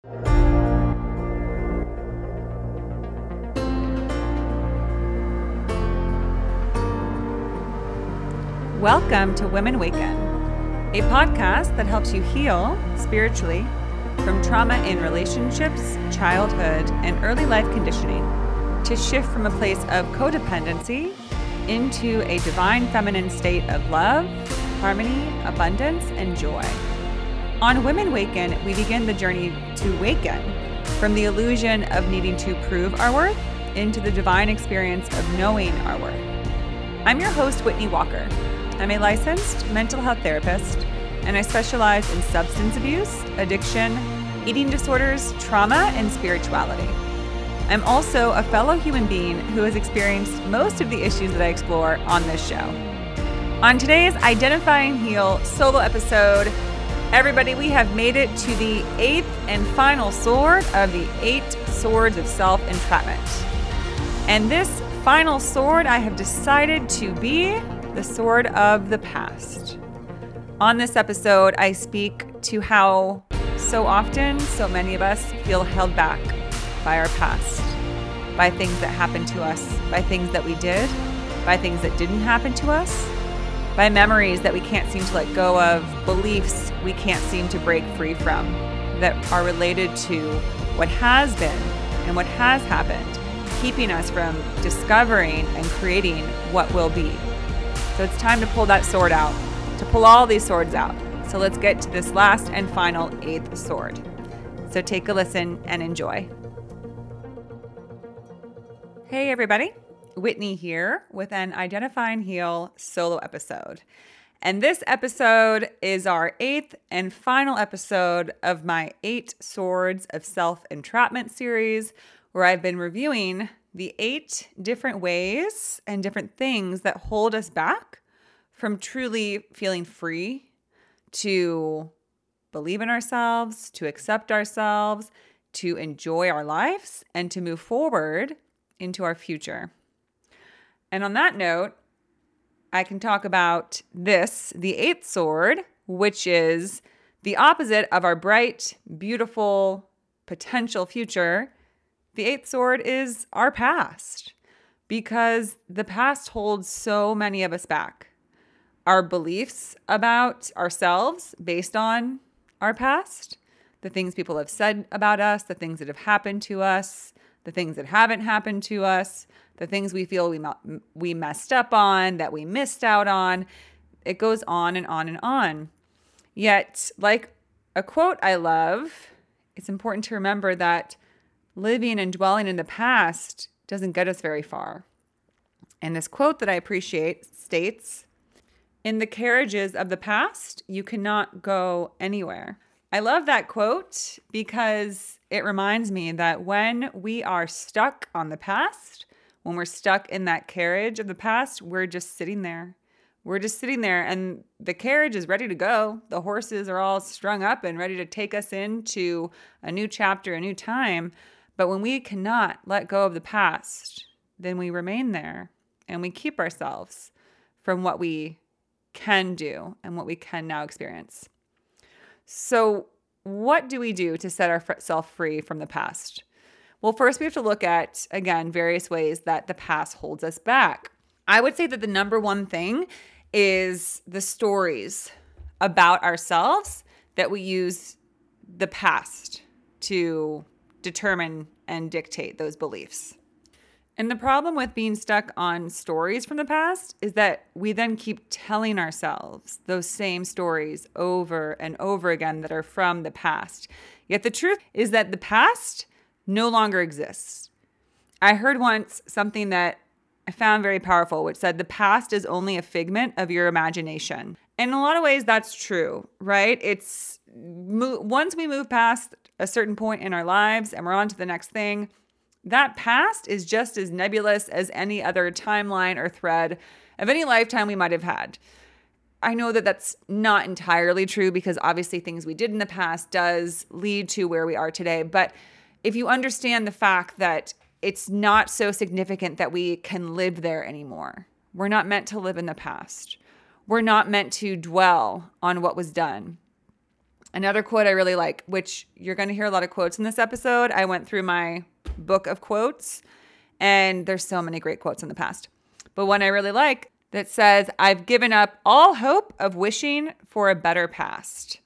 Welcome to Women Waken, a podcast that helps you heal spiritually from trauma in relationships, childhood, and early life conditioning to shift from a place of codependency into a divine feminine state of love, harmony, abundance, and joy. On Women Waken, we begin the journey to waken from the illusion of needing to prove our worth into the divine experience of knowing our worth. I'm your host, Whitney Walker. I'm a licensed mental health therapist, and I specialize in substance abuse, addiction, eating disorders, trauma, and spirituality. I'm also a fellow human being who has experienced most of the issues that I explore on this show. On today's Identify and Heal solo episode, everybody, we have made it to the 8th and final sword of the 8 swords of self-entrapment. And this final sword I have decided to be the sword of the past. On this episode, I speak to how so often so many of us feel held back by our past, by things that happened to us, by things that we did, by things that didn't happen to us, by memories that we can't seem to let go of, beliefs we can't seem to break free from that are related to what has been and what has happened, keeping us from discovering and creating what will be. So it's time to pull that sword out, to pull all these swords out. So let's get to this last and final 8th sword. So take a listen and enjoy. Hey everybody, Whitney here with an Identify and Heal solo episode. And this episode is our 8th and final episode of my 8 Swords of Self-Entrapment series, where I've been reviewing the 8 different ways and different things that hold us back from truly feeling free to believe in ourselves, to accept ourselves, to enjoy our lives, and to move forward into our future. And on that note, I can talk about this, the 8th sword, which is the opposite of our bright, beautiful, potential future. The 8th sword is our past, because the past holds so many of us back. Our beliefs about ourselves based on our past, the things people have said about us, the things that have happened to us, the things that haven't happened to us, the things we feel we messed up on, that we missed out on. It goes on and on and on. Yet, like a quote I love, it's important to remember that living and dwelling in the past doesn't get us very far. And this quote that I appreciate states, "In the carriages of the past, you cannot go anywhere." I love that quote because it reminds me that when we are stuck on the past, when we're stuck in that carriage of the past, we're just sitting there. We're just sitting there and the carriage is ready to go. The horses are all strung up and ready to take us into a new chapter, a new time. But when we cannot let go of the past, then we remain there and we keep ourselves from what we can do and what we can now experience. So what do we do to set ourselves free from the past? Well, first we have to look at, again, various ways that the past holds us back. I would say that the number one thing is the stories about ourselves that we use the past to determine and dictate those beliefs. And the problem with being stuck on stories from the past is that we then keep telling ourselves those same stories over and over again that are from the past. Yet the truth is that the past no longer exists. I heard once something that I found very powerful, which said the past is only a figment of your imagination. And in a lot of ways, that's true, right? It's once we move past a certain point in our lives and we're on to the next thing, that past is just as nebulous as any other timeline or thread of any lifetime we might have had. I know that that's not entirely true because obviously things we did in the past does lead to where we are today. But if you understand the fact that it's not so significant that we can live there anymore, we're not meant to live in the past. We're not meant to dwell on what was done. Another quote I really like, which you're going to hear a lot of quotes in this episode. I went through my book of quotes, and there's so many great quotes in the past. But one I really like that says, "I've given up all hope of wishing for a better past."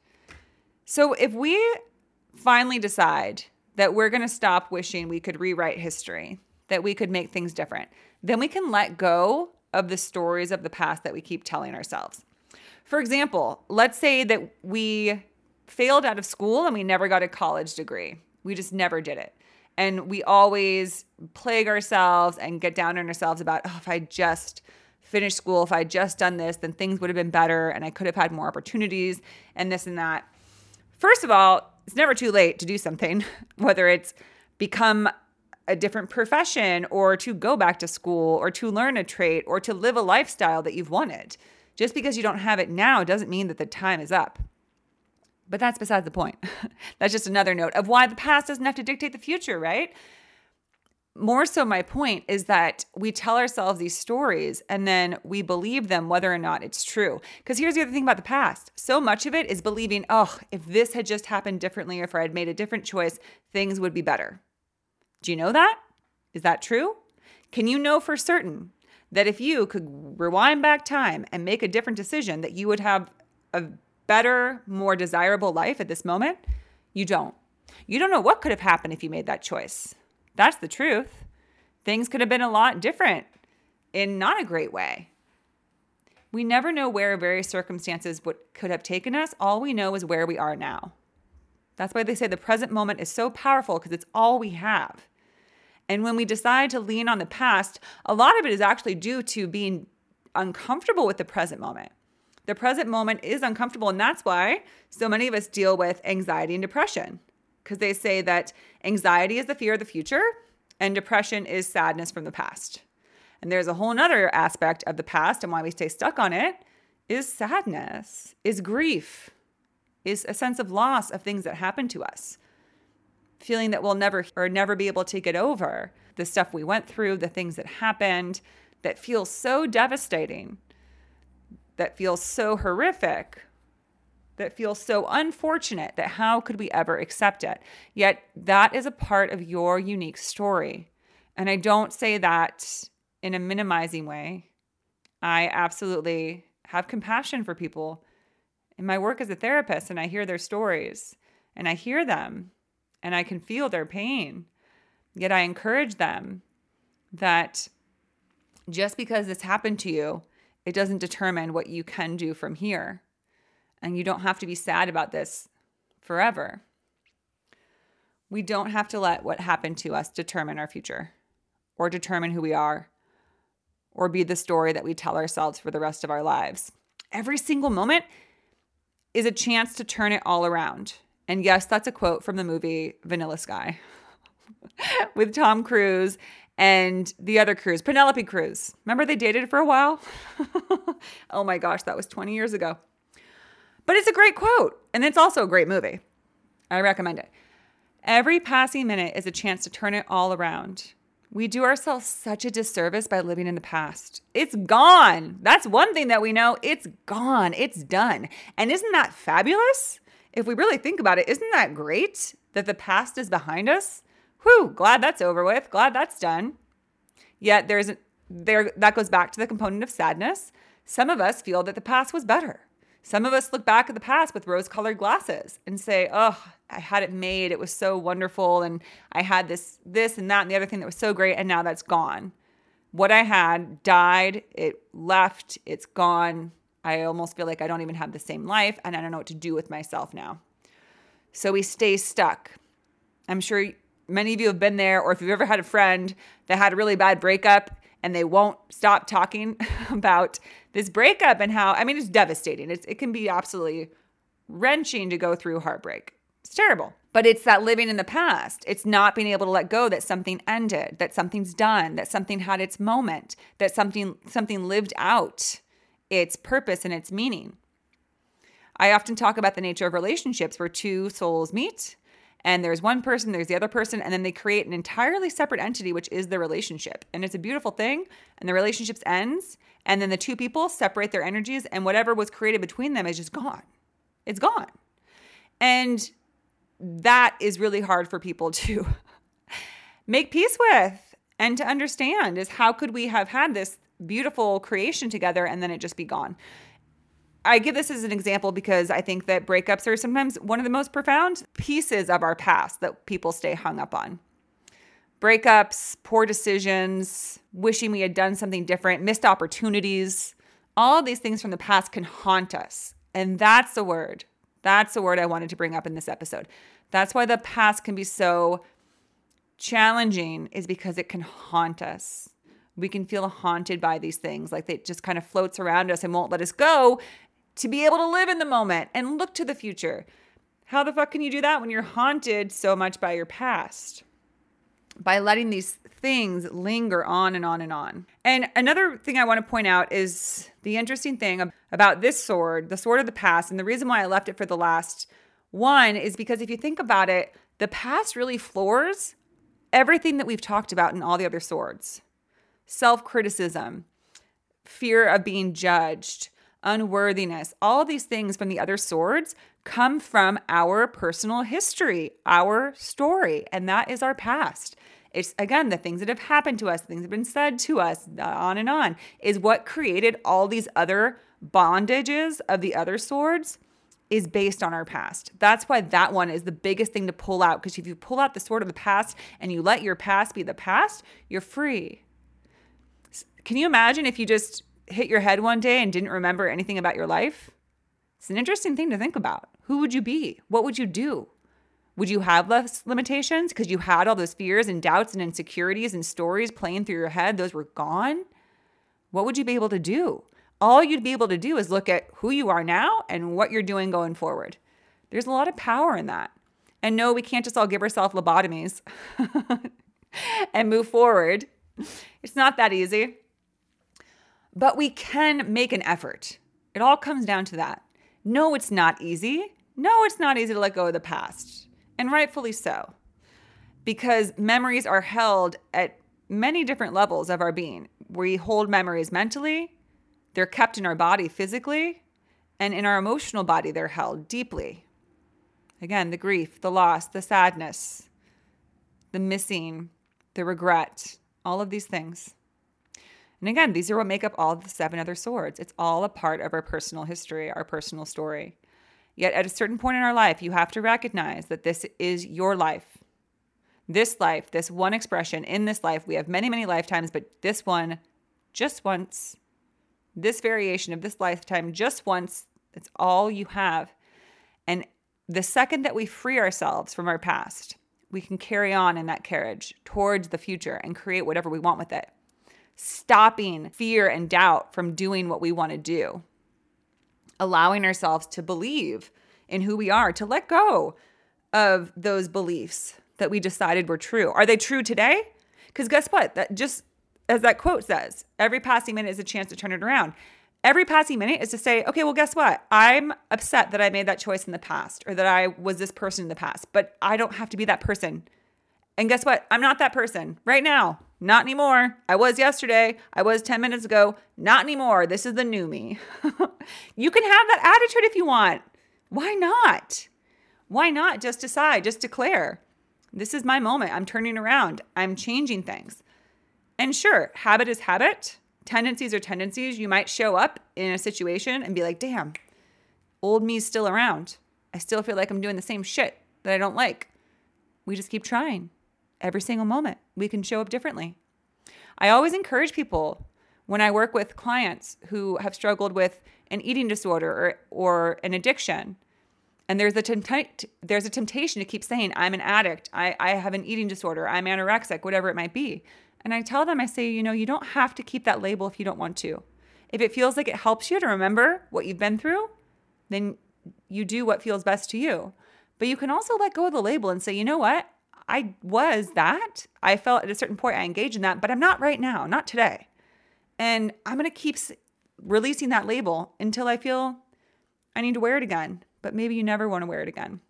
So if we finally decide that we're going to stop wishing we could rewrite history, that we could make things different, then we can let go of the stories of the past that we keep telling ourselves. For example, let's say that we failed out of school and we never got a college degree. We just never did it. And we always plague ourselves and get down on ourselves about, if I just finished school, if I had just done this, then things would have been better and I could have had more opportunities and this and that. First of all, it's never too late to do something, whether it's become a different profession or to go back to school or to learn a trade or to live a lifestyle that you've wanted. Just because you don't have it now doesn't mean that the time is up. But that's besides the point. That's just another note of why the past doesn't have to dictate the future, right? More so, my point is that we tell ourselves these stories and then we believe them whether or not it's true. Because here's the other thing about the past. So much of it is believing, if this had just happened differently or if I had made a different choice, things would be better. Do you know that? Is that true? Can you know for certain that if you could rewind back time and make a different decision that you would have a better, more desirable life at this moment? You don't. You don't know what could have happened if you made that choice. That's the truth. Things could have been a lot different in not a great way. We never know where various circumstances could have taken us. All we know is where we are now. That's why they say the present moment is so powerful because it's all we have. And when we decide to lean on the past, a lot of it is actually due to being uncomfortable with the present moment. The present moment is uncomfortable, and that's why so many of us deal with anxiety and depression, because they say that anxiety is the fear of the future and depression is sadness from the past. And there's a whole nother aspect of the past and why we stay stuck on it is sadness, is grief, is a sense of loss of things that happened to us. Feeling that we'll never be able to get over the stuff we went through, the things that happened that feel so devastating, that feels so horrific, that feels so unfortunate that how could we ever accept it? Yet that is a part of your unique story. And I don't say that in a minimizing way. I absolutely have compassion for people in my work as a therapist, and I hear their stories and I hear them and I can feel their pain. Yet I encourage them that just because this happened to you, it doesn't determine what you can do from here. And you don't have to be sad about this forever. We don't have to let what happened to us determine our future or determine who we are or be the story that we tell ourselves for the rest of our lives. Every single moment is a chance to turn it all around. And yes, that's a quote from the movie Vanilla Sky with Tom Cruise and the other Cruz, Penelope Cruz. Remember they dated for a while? Oh my gosh, that was 20 years ago. But it's a great quote, and it's also a great movie. I recommend it. Every passing minute is a chance to turn it all around. We do ourselves such a disservice by living in the past. It's gone. That's one thing that we know. It's gone. It's done. And isn't that fabulous? If we really think about it, isn't that great that the past is behind us? Whew, glad that's over with. Glad that's done. Yet that goes back to the component of sadness. Some of us feel that the past was better. Some of us look back at the past with rose-colored glasses and say, I had it made. It was so wonderful. And I had this and that and the other thing that was so great. And now that's gone. What I had died. It left. It's gone. I almost feel like I don't even have the same life. And I don't know what to do with myself now. So we stay stuck. I'm sure many of you have been there, or if you've ever had a friend that had a really bad breakup and they won't stop talking about this breakup and how, it's devastating. It can be absolutely wrenching to go through heartbreak. It's terrible. But it's that living in the past. It's not being able to let go that something ended, that something's done, that something had its moment, that something lived out its purpose and its meaning. I often talk about the nature of relationships where two souls meet and there's one person, there's the other person, and then they create an entirely separate entity, which is the relationship. And it's a beautiful thing. And the relationship ends, and then the two people separate their energies, and whatever was created between them is just gone. It's gone. And that is really hard for people to make peace with and to understand, is how could we have had this beautiful creation together and then it just be gone? I give this as an example because I think that breakups are sometimes one of the most profound pieces of our past that people stay hung up on. Breakups, poor decisions, wishing we had done something different, missed opportunities, all of these things from the past can haunt us. And that's the word. That's the word I wanted to bring up in this episode. That's why the past can be so challenging, is because it can haunt us. We can feel haunted by these things, like it just kind of floats around us and won't let us go to be able to live in the moment and look to the future. How the fuck can you do that when you're haunted so much by your past? By letting these things linger on and on and on. And another thing I want to point out is the interesting thing about this sword, the sword of the past, and the reason why I left it for the last one is because if you think about it, the past really floors everything that we've talked about in all the other swords. Self-criticism, fear of being judged, unworthiness, all these things from the other swords come from our personal history, our story, and that is our past. It's, again, the things that have happened to us, things that have been said to us, on and on, is what created all these other bondages of the other swords is based on our past. That's why that one is the biggest thing to pull out, because if you pull out the sword of the past and you let your past be the past, you're free. Can you imagine if you just hit your head one day and didn't remember anything about your life? It's an interesting thing to think about. Who would you be? What would you do? Would you have less limitations because you had all those fears and doubts and insecurities and stories playing through your head? Those were gone. What would you be able to do? All you'd be able to do is look at who you are now and what you're doing going forward. There's a lot of power in that. And no, we can't just all give ourselves lobotomies and move forward. It's not that easy. But we can make an effort. It all comes down to that. No, it's not easy. No, it's not easy to let go of the past. And rightfully so. Because memories are held at many different levels of our being. We hold memories mentally, they're kept in our body physically, and in our emotional body, they're held deeply. Again, the grief, the loss, the sadness, the missing, the regret, all of these things. And again, these are what make up all the 7 other swords. It's all a part of our personal history, our personal story. Yet at a certain point in our life, you have to recognize that this is your life. This life, this one expression in this life, we have many, many lifetimes, but this one, just once, this variation of this lifetime, just once, it's all you have. And the second that we free ourselves from our past, we can carry on in that carriage towards the future and create whatever we want with it. Stopping fear and doubt from doing what we want to do. Allowing ourselves to believe in who we are, to let go of those beliefs that we decided were true. Are they true today? Because guess what? That just as that quote says, every passing minute is a chance to turn it around. Every passing minute is to say, okay, well, guess what? I'm upset that I made that choice in the past or that I was this person in the past, but I don't have to be that person. And guess what? I'm not that person right now. Not anymore. I was yesterday. I was 10 minutes ago. Not anymore. This is the new me. You can have that attitude if you want. Why not? Why not just decide, just declare, this is my moment. I'm turning around. I'm changing things. And sure, habit is habit. Tendencies are tendencies. You might show up in a situation and be like, damn, old me's still around. I still feel like I'm doing the same shit that I don't like. We just keep trying. Every single moment, we can show up differently. I always encourage people when I work with clients who have struggled with an eating disorder or an addiction, and there's a temptation to keep saying, I'm an addict, I have an eating disorder, I'm anorexic, whatever it might be. And I tell them, I say, you don't have to keep that label if you don't want to. If it feels like it helps you to remember what you've been through, then you do what feels best to you. But you can also let go of the label and say, you know what? I was that. I felt at a certain point I engaged in that, but I'm not right now, not today. And I'm going to keep releasing that label until I feel I need to wear it again. But maybe you never want to wear it again.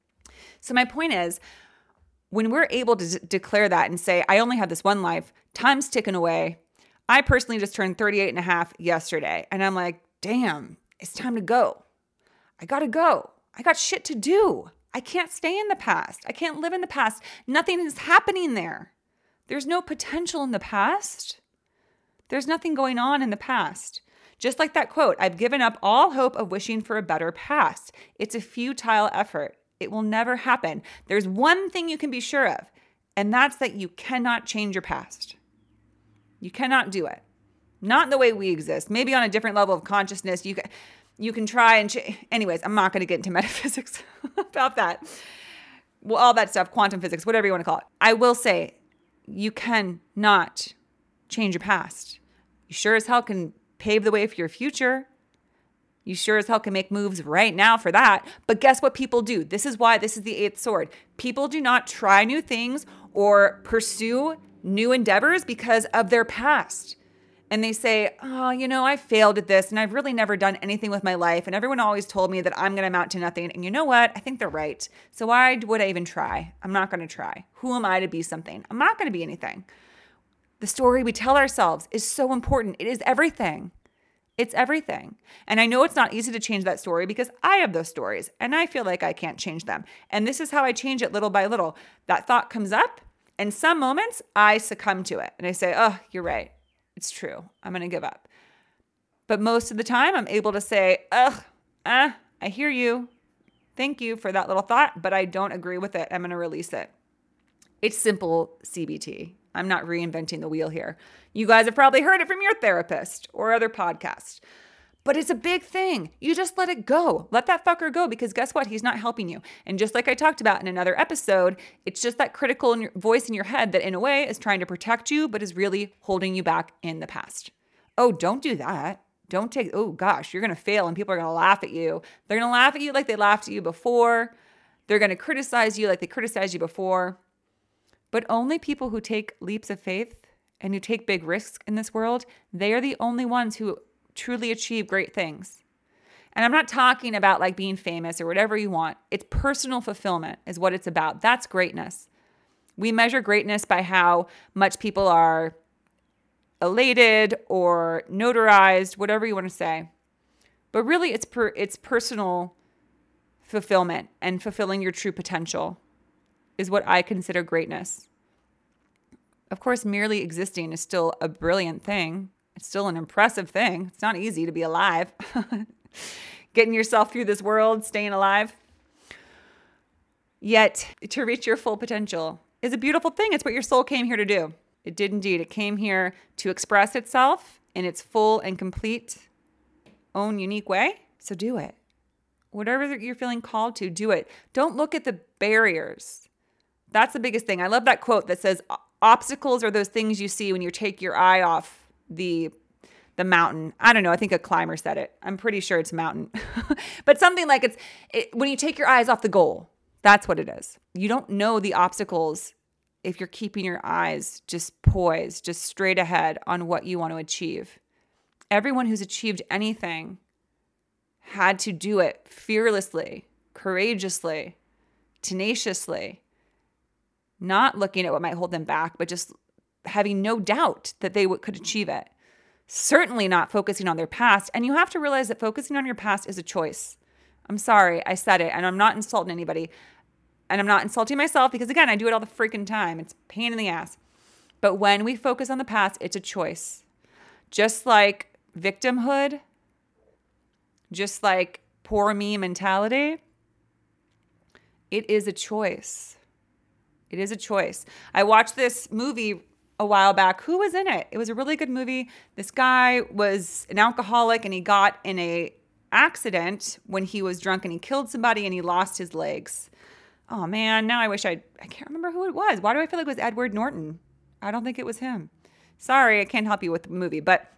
So my point is, when we're able to declare that and say, I only have this one life, time's ticking away. I personally just turned 38 and a half yesterday. And I'm like, damn, it's time to go. I got to go. I got shit to do. I can't stay in the past. I can't live in the past. Nothing is happening there. There's no potential in the past. There's nothing going on in the past. Just like that quote, I've given up all hope of wishing for a better past. It's a futile effort. It will never happen. There's one thing you can be sure of, and that's that you cannot change your past. You cannot do it. Not in the way we exist. Maybe on a different level of consciousness, you can try and anyways, I'm not going to get into metaphysics about that. Well, all that stuff, quantum physics, whatever you want to call it. I will say you cannot change your past. You sure as hell can pave the way for your future. You sure as hell can make moves right now for that. But guess what people do? This is why this is the eighth sword. People do not try new things or pursue new endeavors because of their past. And they say, oh, I failed at this and I've really never done anything with my life. And everyone always told me that I'm going to amount to nothing. And you know what? I think they're right. So why would I even try? I'm not going to try. Who am I to be something? I'm not going to be anything. The story we tell ourselves is so important. It is everything. It's everything. And I know it's not easy to change that story because I have those stories and I feel like I can't change them. And this is how I change it little by little. That thought comes up and some moments I succumb to it. And I say, oh, you're right. It's true. I'm going to give up. But most of the time I'm able to say, I hear you. Thank you for that little thought, but I don't agree with it. I'm going to release it. It's simple CBT. I'm not reinventing the wheel here. You guys have probably heard it from your therapist or other podcasts. But it's a big thing. You just let it go. Let that fucker go because guess what? He's not helping you. And just like I talked about in another episode, it's just that critical voice in your head that in a way is trying to protect you but is really holding you back in the past. Oh, don't do that. Oh gosh, you're going to fail and people are going to laugh at you. They're going to laugh at you like they laughed at you before. They're going to criticize you like they criticized you before. But only people who take leaps of faith and who take big risks in this world, they are the only ones who truly achieve great things. And I'm not talking about like being famous or whatever you want. It's personal fulfillment is what it's about. That's greatness. We measure greatness by how much people are elated or notarized, whatever you want to say. But really it's personal fulfillment and fulfilling your true potential is what I consider greatness. Of course, merely existing is still a brilliant thing. It's still an impressive thing. It's not easy to be alive. Getting yourself through this world, staying alive. Yet, to reach your full potential is a beautiful thing. It's what your soul came here to do. It did indeed. It came here to express itself in its full and complete own unique way. So do it. Whatever you're feeling called to, do it. Don't look at the barriers. That's the biggest thing. I love that quote that says, obstacles are those things you see when you take your eye off the mountain. I don't know. I think a climber said it. I'm pretty sure it's mountain. But something like when you take your eyes off the goal, that's what it is. You don't know the obstacles if you're keeping your eyes just poised, just straight ahead on what you want to achieve. Everyone who's achieved anything had to do it fearlessly, courageously, tenaciously, not looking at what might hold them back, but just having no doubt that they could achieve it. Certainly not focusing on their past. And you have to realize that focusing on your past is a choice. I'm sorry, I said it, and I'm not insulting anybody. And I'm not insulting myself because, again, I do it all the freaking time. It's a pain in the ass. But when we focus on the past, it's a choice. Just like victimhood, just like poor me mentality, it is a choice. It is a choice. I watched this movie a while back. Who was in it? It was a really good movie. This guy was an alcoholic and he got in a accident when he was drunk and he killed somebody and he lost his legs. Oh man, now I wish I can't remember who it was. Why do I feel like it was Edward Norton? I don't think it was him. Sorry, I can't help you with the movie, but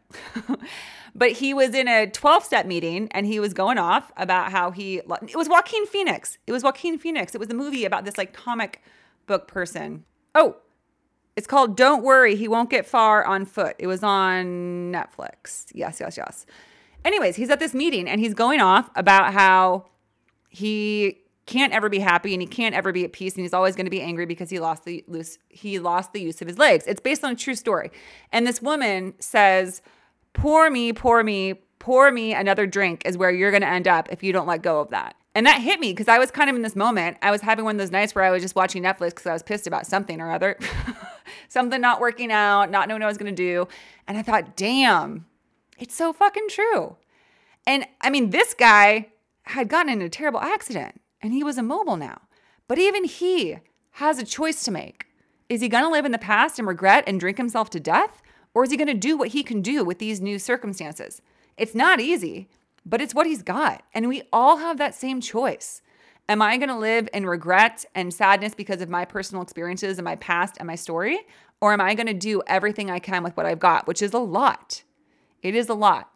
he was in a 12-step meeting and he was going off about how it was Joaquin Phoenix. It was the movie about this like comic book person. Oh, it's called Don't Worry, He Won't Get Far on Foot. It was on Netflix. Yes. Anyways, he's at this meeting and he's going off about how he can't ever be happy and he can't ever be at peace and he's always going to be angry because he lost the use of his legs. It's based on a true story. And this woman says, pour me another drink is where you're going to end up if you don't let go of that. And that hit me because I was kind of in this moment. I was having one of those nights where I was just watching Netflix because I was pissed about something or other, something not working out, not knowing what I was going to do. And I thought, damn, it's so fucking true. And I mean, this guy had gotten in a terrible accident and he was immobile now. But even he has a choice to make. Is he going to live in the past and regret and drink himself to death? Or is he going to do what he can do with these new circumstances? It's not easy, but it's what he's got. And we all have that same choice. Am I going to live in regret and sadness because of my personal experiences and my past and my story? Or am I going to do everything I can with what I've got, which is a lot? It is a lot.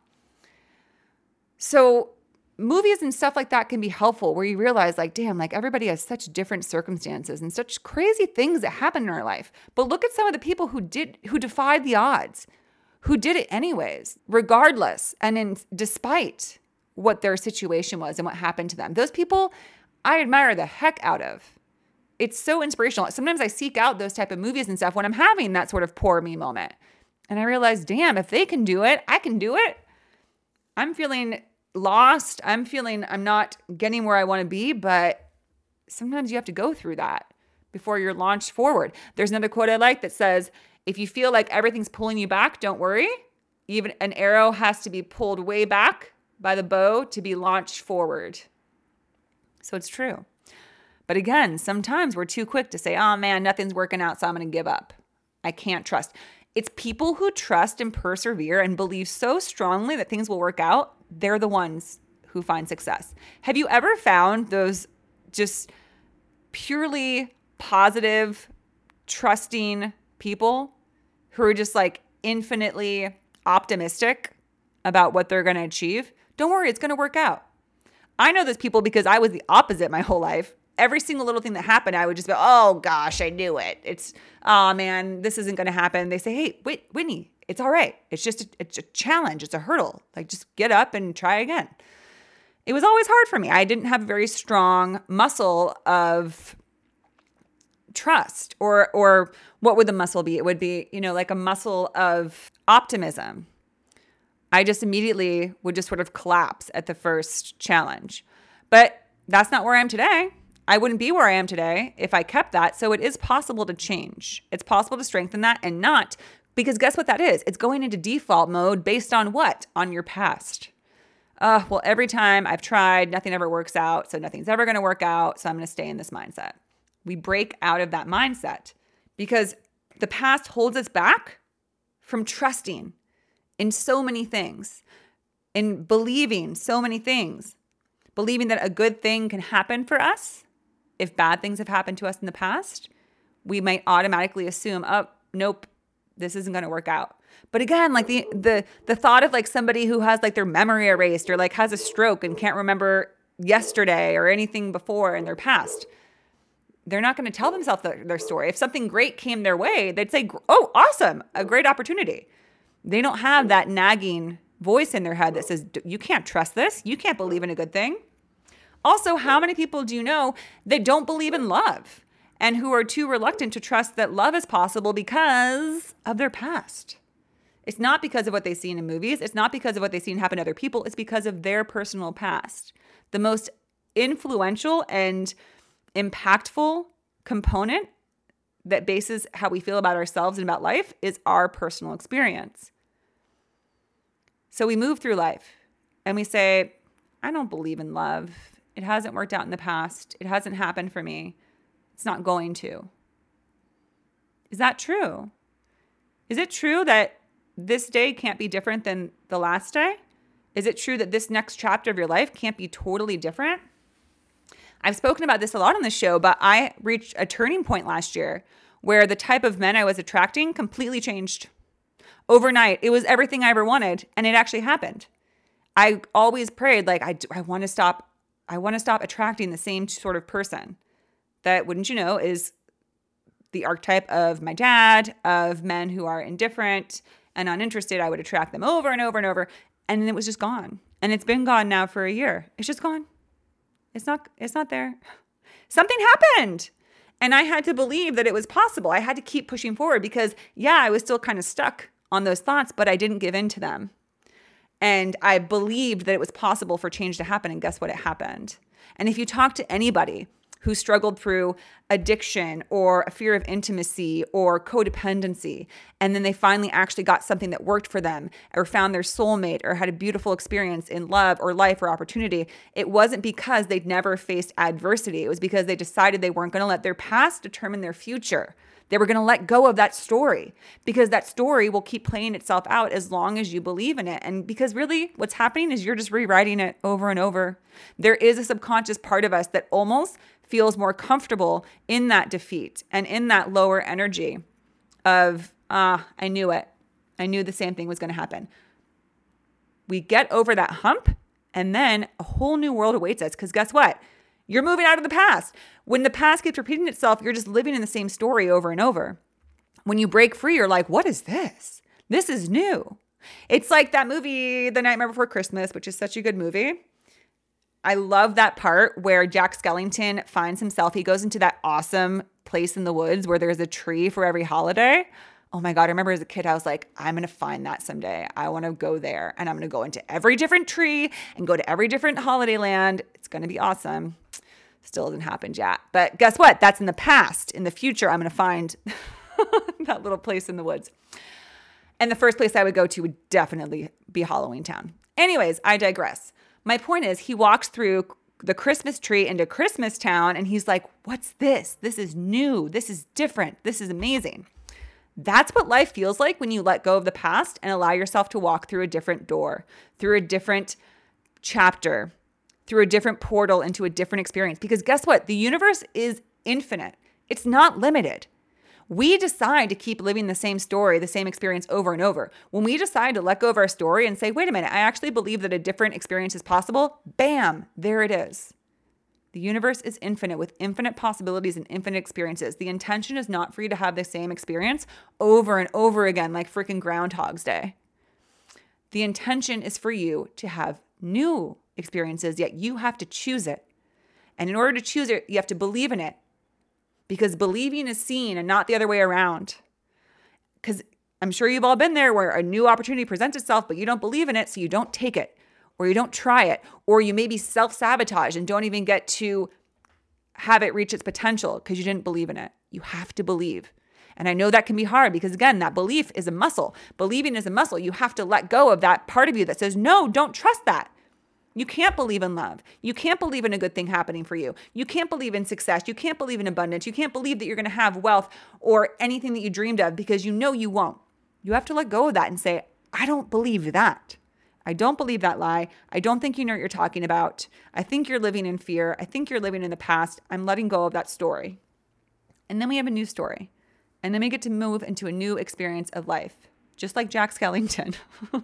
So movies and stuff like that can be helpful where you realize like, damn, like everybody has such different circumstances and such crazy things that happen in our life. But look at some of the people who defied the odds, who did it anyways, regardless and despite what their situation was and what happened to them. Those people I admire the heck out of. It's so inspirational. Sometimes I seek out those type of movies and stuff when I'm having that sort of poor me moment. And I realize, damn, if they can do it, I can do it. I'm feeling lost. I'm feeling I'm not getting where I want to be, but sometimes you have to go through that before you're launched forward. There's another quote I like that says, if you feel like everything's pulling you back, don't worry. Even an arrow has to be pulled way back by the bow to be launched forward. So it's true. But again, sometimes we're too quick to say, oh man, nothing's working out, so I'm going to give up. I can't trust. It's people who trust and persevere and believe so strongly that things will work out. They're the ones who find success. Have you ever found those just purely positive, trusting people who are just like infinitely optimistic about what they're going to achieve? Don't worry, it's going to work out. I know those people because I was the opposite my whole life. Every single little thing that happened, I would just be, oh gosh, I knew it. Oh man, this isn't going to happen. They say, hey, wait, Whitney, it's all right. It's a challenge. It's a hurdle. Like just get up and try again. It was always hard for me. I didn't have a very strong muscle of trust or what would the muscle be? It would be, like a muscle of optimism. I just immediately would just sort of collapse at the first challenge. But that's not where I am today. I wouldn't be where I am today if I kept that. So it is possible to change. It's possible to strengthen that and not, because guess what that is? It's going into default mode based on what? On your past. Well, every time I've tried, nothing ever works out. So nothing's ever going to work out. So I'm going to stay in this mindset. We break out of that mindset because the past holds us back from trusting in so many things, in believing so many things, believing that a good thing can happen for us. If bad things have happened to us in the past, we might automatically assume, oh, nope, this isn't going to work out. But again, like the thought of like somebody who has like their memory erased or like has a stroke and can't remember yesterday or anything before in their past, they're not going to tell themselves their story. If something great came their way, they'd say, oh, awesome, a great opportunity. They don't have that nagging voice in their head that says, you can't trust this. You can't believe in a good thing. Also, how many people do you know that don't believe in love and who are too reluctant to trust that love is possible because of their past? It's not because of what they've seen in movies. It's not because of what they've seen happen to other people. It's because of their personal past. The most influential and impactful component that bases how we feel about ourselves and about life is our personal experience. So we move through life and we say, I don't believe in love. It hasn't worked out in the past. It hasn't happened for me. It's not going to. Is that true? Is it true that this day can't be different than the last day? Is it true that this next chapter of your life can't be totally different? I've spoken about this a lot on the show, but I reached a turning point last year where the type of men I was attracting completely changed. Overnight, it was everything I ever wanted, and it actually happened. I always prayed, like, I want to stop attracting the same sort of person that, wouldn't you know, is the archetype of my dad, of men who are indifferent and uninterested. I would attract them over and over and over, and then it was just gone. And it's been gone now for a year. It's just gone. It's not there. Something happened. And I had to believe that it was possible. I had to keep pushing forward because, yeah, I was still kind of stuck on those thoughts, but I didn't give in to them. And I believed that it was possible for change to happen. And guess what? It happened. And if you talk to anybody who struggled through addiction or a fear of intimacy or codependency, and then they finally actually got something that worked for them or found their soulmate or had a beautiful experience in love or life or opportunity, it wasn't because they'd never faced adversity. It was because they decided they weren't going to let their past determine their future. They were going to let go of that story because that story will keep playing itself out as long as you believe in it. And because really what's happening is you're just rewriting it over and over. There is a subconscious part of us that almost feels more comfortable in that defeat and in that lower energy of, I knew it. I knew the same thing was going to happen. We get over that hump and then a whole new world awaits us because guess what? You're moving out of the past. When the past keeps repeating itself, you're just living in the same story over and over. When you break free, you're like, what is this? This is new. It's like that movie, The Nightmare Before Christmas, which is such a good movie. I love that part where Jack Skellington finds himself. He goes into that awesome place in the woods where there's a tree for every holiday. Oh my God, I remember as a kid, I was like, I'm going to find that someday. I want to go there and I'm going to go into every different tree and go to every different holiday land. It's going to be awesome. Still hasn't happened yet. But guess what? That's in the past. In the future, I'm going to find that little place in the woods. And the first place I would go to would definitely be Halloween Town. Anyways, I digress. My point is he walks through the Christmas tree into Christmas Town and he's like, what's this? This is new. This is different. This is amazing. That's what life feels like when you let go of the past and allow yourself to walk through a different door, through a different chapter, through a different portal into a different experience. Because guess what? The universe is infinite. It's not limited. We decide to keep living the same story, the same experience over and over. When we decide to let go of our story and say, wait a minute, I actually believe that a different experience is possible, bam, there it is. The universe is infinite with infinite possibilities and infinite experiences. The intention is not for you to have the same experience over and over again, like freaking Groundhog's Day. The intention is for you to have new experiences, yet you have to choose it. And in order to choose it, you have to believe in it. Because believing is seen and not the other way around. Because I'm sure you've all been there where a new opportunity presents itself, but you don't believe in it, so you don't take it, or you don't try it, or you maybe self-sabotage and don't even get to have it reach its potential because you didn't believe in it. You have to believe. And I know that can be hard because, again, that belief is a muscle. Believing is a muscle. You have to let go of that part of you that says, no, don't trust that. You can't believe in love. You can't believe in a good thing happening for you. You can't believe in success. You can't believe in abundance. You can't believe that you're going to have wealth or anything that you dreamed of because you know you won't. You have to let go of that and say, I don't believe that. I don't believe that lie. I don't think you know what you're talking about. I think you're living in fear. I think you're living in the past. I'm letting go of that story. And then we have a new story. And then we get to move into a new experience of life, just like Jack Skellington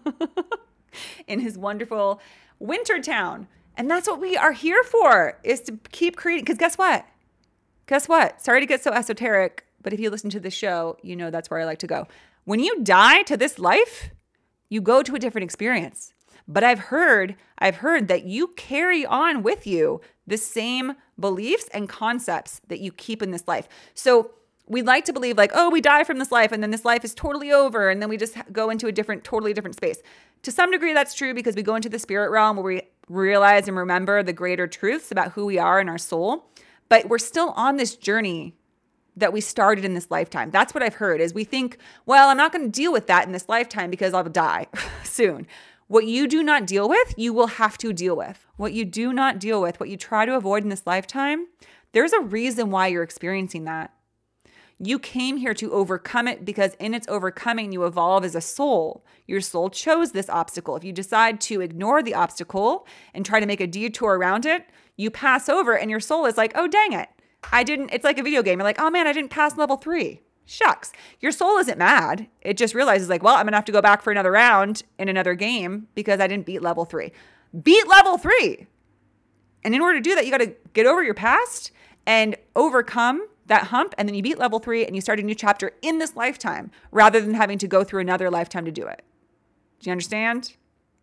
in his wonderful Winter Town. And that's what we are here for, is to keep creating. Because guess what? Guess what? Sorry to get so esoteric, but if you listen to the show, you know that's where I like to go. When you die to this life, you go to a different experience. But I've heard that you carry on with you the same beliefs and concepts that you keep in this life. So we like to believe like, oh, we die from this life and then this life is totally over. And then we just go into a totally different space. To some degree, that's true because we go into the spirit realm where we realize and remember the greater truths about who we are in our soul. But we're still on this journey that we started in this lifetime. That's what I've heard is we think, well, I'm not going to deal with that in this lifetime because I'll die soon. What you do not deal with, you will have to deal with. What you do not deal with, what you try to avoid in this lifetime, there's a reason why you're experiencing that. You came here to overcome it because in its overcoming, you evolve as a soul. Your soul chose this obstacle. If you decide to ignore the obstacle and try to make a detour around it, you pass over and your soul is like, oh, dang it. It's like a video game. You're like, oh man, I didn't pass level 3. Shucks. Your soul isn't mad. It just realizes like, well, I'm going to have to go back for another round in another game because I didn't beat level 3. Beat level 3. And in order to do that, you got to get over your past and overcome that hump, and then you beat level 3 and you start a new chapter in this lifetime rather than having to go through another lifetime to do it. Do you understand?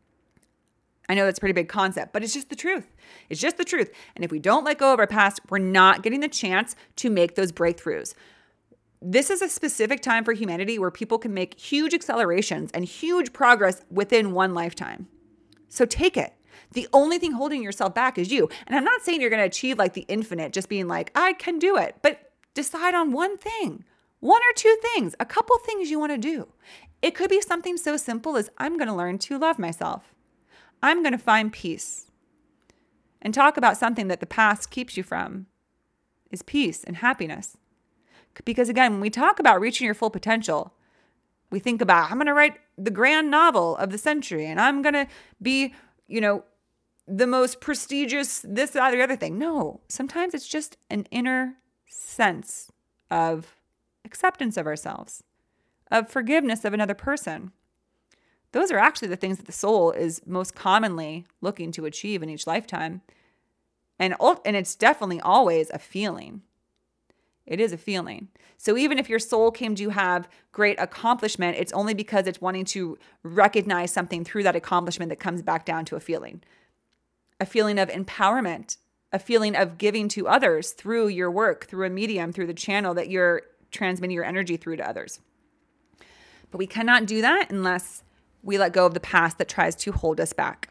I know that's a pretty big concept, but it's just the truth. It's just the truth. And if we don't let go of our past, we're not getting the chance to make those breakthroughs. This is a specific time for humanity where people can make huge accelerations and huge progress within one lifetime. So take it. The only thing holding yourself back is you. And I'm not saying you're going to achieve like the infinite, just being like, I can do it. But decide on one thing, one or two things, a couple things you want to do. It could be something so simple as I'm going to learn to love myself. I'm going to find peace. And talk about something that the past keeps you from is peace and happiness. Because again, when we talk about reaching your full potential, we think about, I'm going to write the grand novel of the century and I'm going to be, the most prestigious this, that, or the other thing. No, sometimes it's just an inner sense of acceptance of ourselves, of forgiveness of another person. Those are actually the things that the soul is most commonly looking to achieve in each lifetime. And it's definitely always a feeling. It is a feeling. So even if your soul came to have great accomplishment, it's only because it's wanting to recognize something through that accomplishment that comes back down to a feeling of empowerment, a feeling of giving to others through your work, through a medium, through the channel that you're transmitting your energy through to others. But we cannot do that unless we let go of the past that tries to hold us back.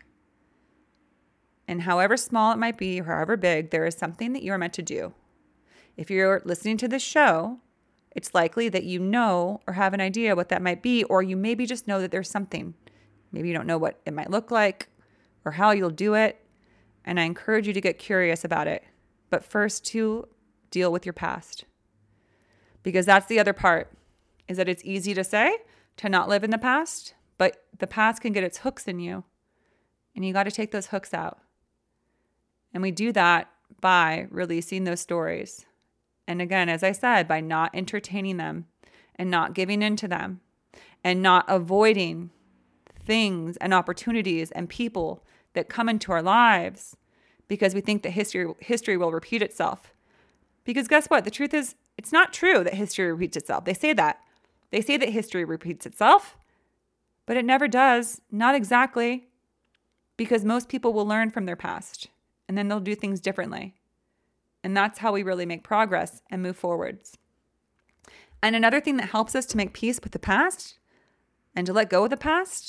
And however small it might be, or however big, there is something that you are meant to do. If you're listening to this show, it's likely that you know or have an idea what that might be, or you maybe just know that there's something. Maybe you don't know what it might look like or how you'll do it. And I encourage you to get curious about it. But first, to deal with your past. Because that's the other part, is that it's easy to say to not live in the past, but the past can get its hooks in you. And you got to take those hooks out. And we do that by releasing those stories. And again, as I said, by not entertaining them and not giving in to them and not avoiding things and opportunities and people that come into our lives because we think that history will repeat itself. Because guess what? The truth is, it's not true that history repeats itself. They say that. They say that history repeats itself, but it never does. Not exactly. Because most people will learn from their past and then they'll do things differently. And that's how we really make progress and move forwards. And another thing that helps us to make peace with the past and to let go of the past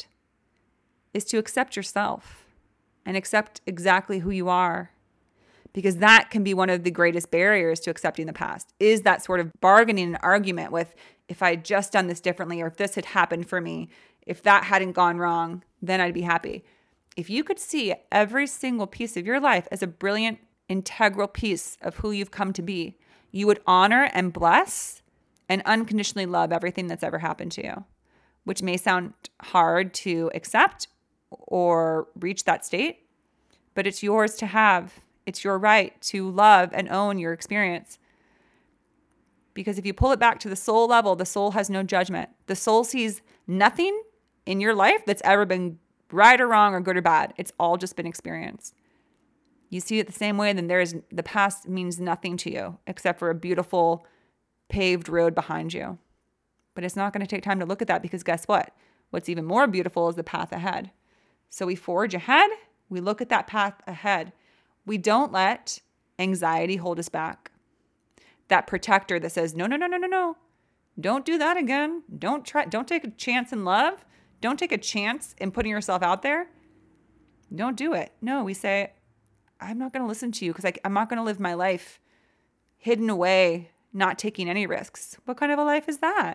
is to accept yourself and accept exactly who you are. Because that can be one of the greatest barriers to accepting the past, is that sort of bargaining and argument with, if I had just done this differently, or if this had happened for me, if that hadn't gone wrong, then I'd be happy. If you could see every single piece of your life as a brilliant, integral piece of who you've come to be, you would honor and bless and unconditionally love everything that's ever happened to you, which may sound hard to accept or reach that state, but it's yours to have. It's your right to love and own your experience. Because if you pull it back to the soul level, the soul has no judgment. The soul sees nothing in your life that's ever been right or wrong or good or bad. It's all just been experience. You see it the same way, then the past means nothing to you except for a beautiful paved road behind you. But it's not going to take time to look at that, because guess what? What's even more beautiful is the path ahead. So we forge ahead. We look at that path ahead. We don't let anxiety hold us back. That protector that says, no. Don't do that again. Don't take a chance in love. Don't take a chance in putting yourself out there. Don't do it. No, we say, I'm not going to listen to you because I'm not going to live my life hidden away, not taking any risks. What kind of a life is that?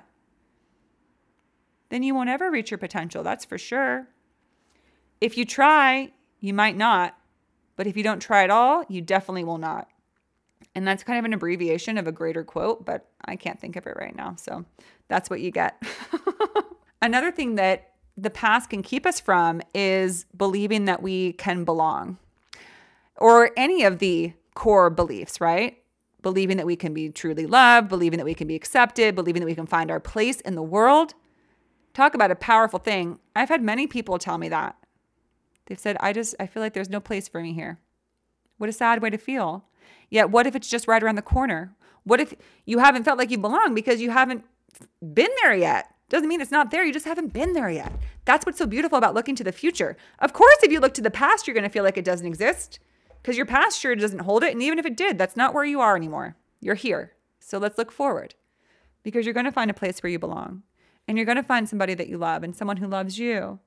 Then you won't ever reach your potential, that's for sure. If you try, you might not. But if you don't try at all, you definitely will not. And that's kind of an abbreviation of a greater quote, but I can't think of it right now. So that's what you get. Another thing that the past can keep us from is believing that we can belong. Or any of the core beliefs, right? Believing that we can be truly loved, believing that we can be accepted, believing that we can find our place in the world. Talk about a powerful thing. I've had many people tell me that. They've said, I feel like there's no place for me here. What a sad way to feel. Yet what if it's just right around the corner? What if you haven't felt like you belong because you haven't been there yet? Doesn't mean it's not there. You just haven't been there yet. That's what's so beautiful about looking to the future. Of course, if you look to the past, you're going to feel like it doesn't exist because your past sure doesn't hold it. And even if it did, that's not where you are anymore. You're here. So let's look forward, because you're going to find a place where you belong, and you're going to find somebody that you love and someone who loves you.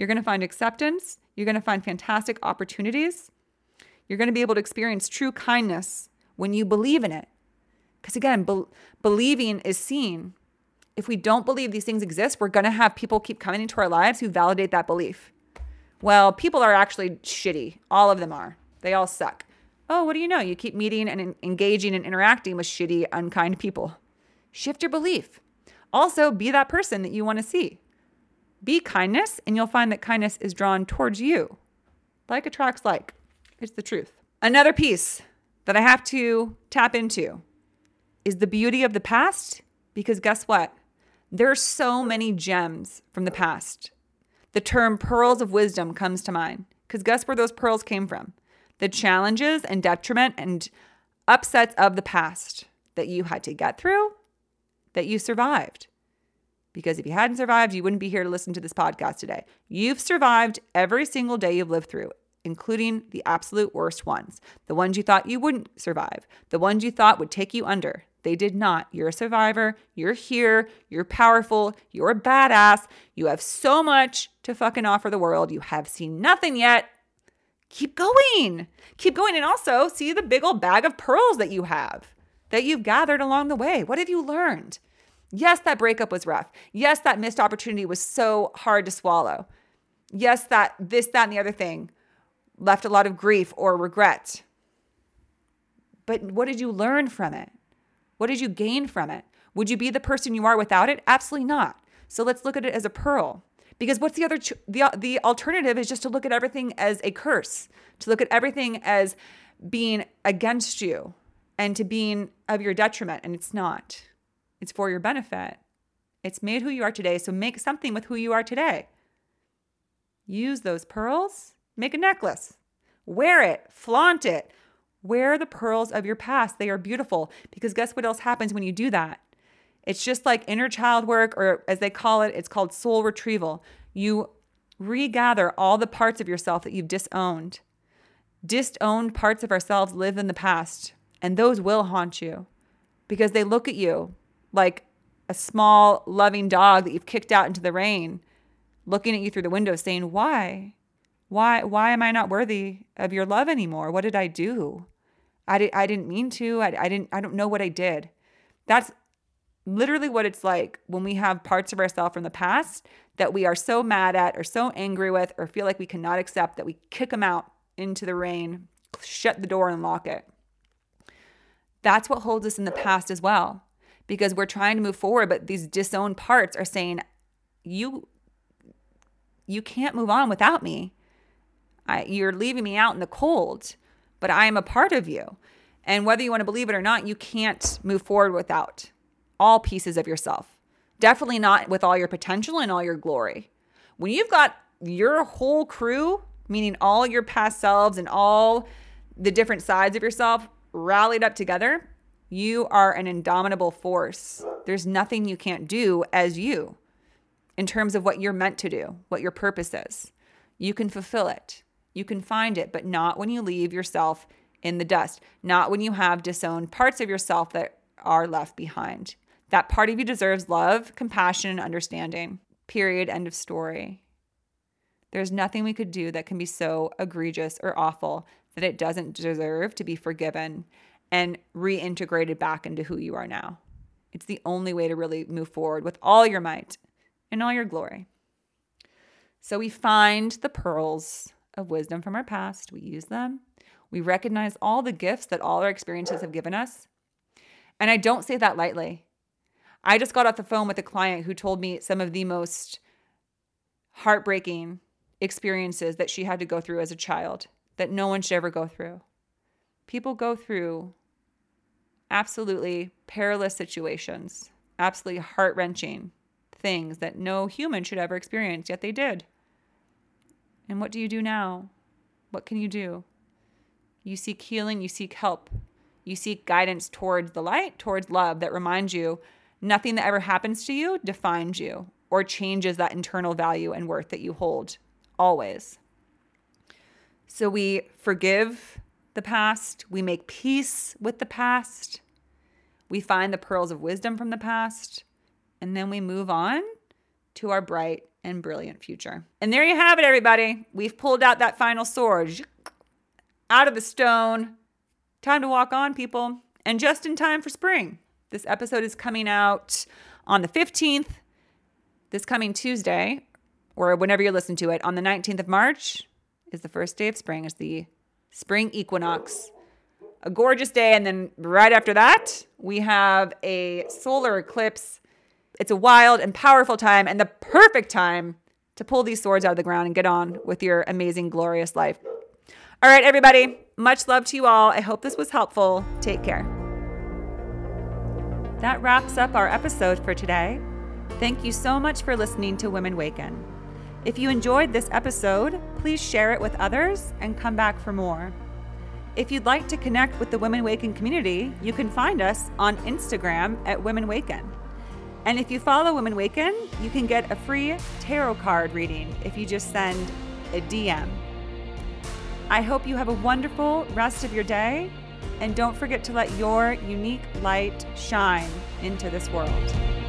You're going to find acceptance. You're going to find fantastic opportunities. You're going to be able to experience true kindness when you believe in it. Because again, believing is seen. If we don't believe these things exist, we're going to have people keep coming into our lives who validate that belief. Well, people are actually shitty. All of them are. They all suck. Oh, what do you know? You keep meeting and engaging and interacting with shitty, unkind people. Shift your belief. Also, be that person that you want to see. Be kindness, and you'll find that kindness is drawn towards you. Like attracts like. It's the truth. Another piece that I have to tap into is the beauty of the past, because guess what? There are so many gems from the past. The term pearls of wisdom comes to mind, because guess where those pearls came from? The challenges and detriment and upsets of the past that you had to get through, that you survived. Because if you hadn't survived, you wouldn't be here to listen to this podcast today. You've survived every single day you've lived through, including the absolute worst ones. The ones you thought you wouldn't survive. The ones you thought would take you under. They did not. You're a survivor. You're here. You're powerful. You're a badass. You have so much to fucking offer the world. You have seen nothing yet. Keep going. Keep going. And also see the big old bag of pearls that you have, that you've gathered along the way. What have you learned? Yes, that breakup was rough. Yes, that missed opportunity was so hard to swallow. Yes, that this, that, and the other thing left a lot of grief or regret. But what did you learn from it? What did you gain from it? Would you be the person you are without it? Absolutely not. So let's look at it as a pearl. Because what's the other? The alternative is just to look at everything as a curse, to look at everything as being against you and to being of your detriment. And it's not. It's for your benefit. It's made who you are today. So make something with who you are today. Use those pearls. Make a necklace. Wear it. Flaunt it. Wear the pearls of your past. They are beautiful, because guess what else happens when you do that? It's just like inner child work, or as they call it, it's called soul retrieval. You regather all the parts of yourself that you've disowned. Disowned parts of ourselves live in the past, and those will haunt you because they look at you like a small, loving dog that you've kicked out into the rain, looking at you through the window saying, why? Why am I not worthy of your love anymore? What did I do? I didn't mean to. I don't know what I did. That's literally what it's like when we have parts of ourselves from the past that we are so mad at or so angry with or feel like we cannot accept, that we kick them out into the rain, shut the door and lock it. That's what holds us in the past as well, because we're trying to move forward, but these disowned parts are saying, you can't move on without me. You're leaving me out in the cold, but I am a part of you. And whether you want to believe it or not, you can't move forward without all pieces of yourself. Definitely not with all your potential and all your glory. When you've got your whole crew, meaning all your past selves and all the different sides of yourself rallied up together, you are an indomitable force. There's nothing you can't do as you in terms of what you're meant to do, what your purpose is. You can fulfill it. You can find it, but not when you leave yourself in the dust, not when you have disowned parts of yourself that are left behind. That part of you deserves love, compassion, and understanding. Period. End of story. There's nothing we could do that can be so egregious or awful that it doesn't deserve to be forgiven and reintegrated back into who you are now. It's the only way to really move forward with all your might and all your glory. So we find the pearls of wisdom from our past. We use them. We recognize all the gifts that all our experiences have given us. And I don't say that lightly. I just got off the phone with a client who told me some of the most heartbreaking experiences that she had to go through as a child that no one should ever go through. People go through absolutely perilous situations, absolutely heart-wrenching things that no human should ever experience, yet they did. And what do you do now? What can you do? You seek healing, you seek help. You seek guidance towards the light, towards love that reminds you nothing that ever happens to you defines you or changes that internal value and worth that you hold always. So we forgive the past. We make peace with the past. We find the pearls of wisdom from the past. And then we move on to our bright and brilliant future. And there you have it, everybody. We've pulled out that final sword out of the stone. Time to walk on, people. And just in time for spring. This episode is coming out on the 15th, this coming Tuesday, or whenever you listen to it. On the 19th of March is the first day of spring. It's the spring equinox. A gorgeous day. And then right after that, we have a solar eclipse. It's a wild and powerful time and the perfect time to pull these swords out of the ground and get on with your amazing, glorious life. All right, everybody. Much love to you all. I hope this was helpful. Take care. That wraps up our episode for today. Thank you so much for listening to Women Waken. If you enjoyed this episode, please share it with others and come back for more. If you'd like to connect with the Women Waken community, you can find us on Instagram at Women Waken. And if you follow Women Waken, you can get a free tarot card reading if you just send a DM. I hope you have a wonderful rest of your day, and don't forget to let your unique light shine into this world.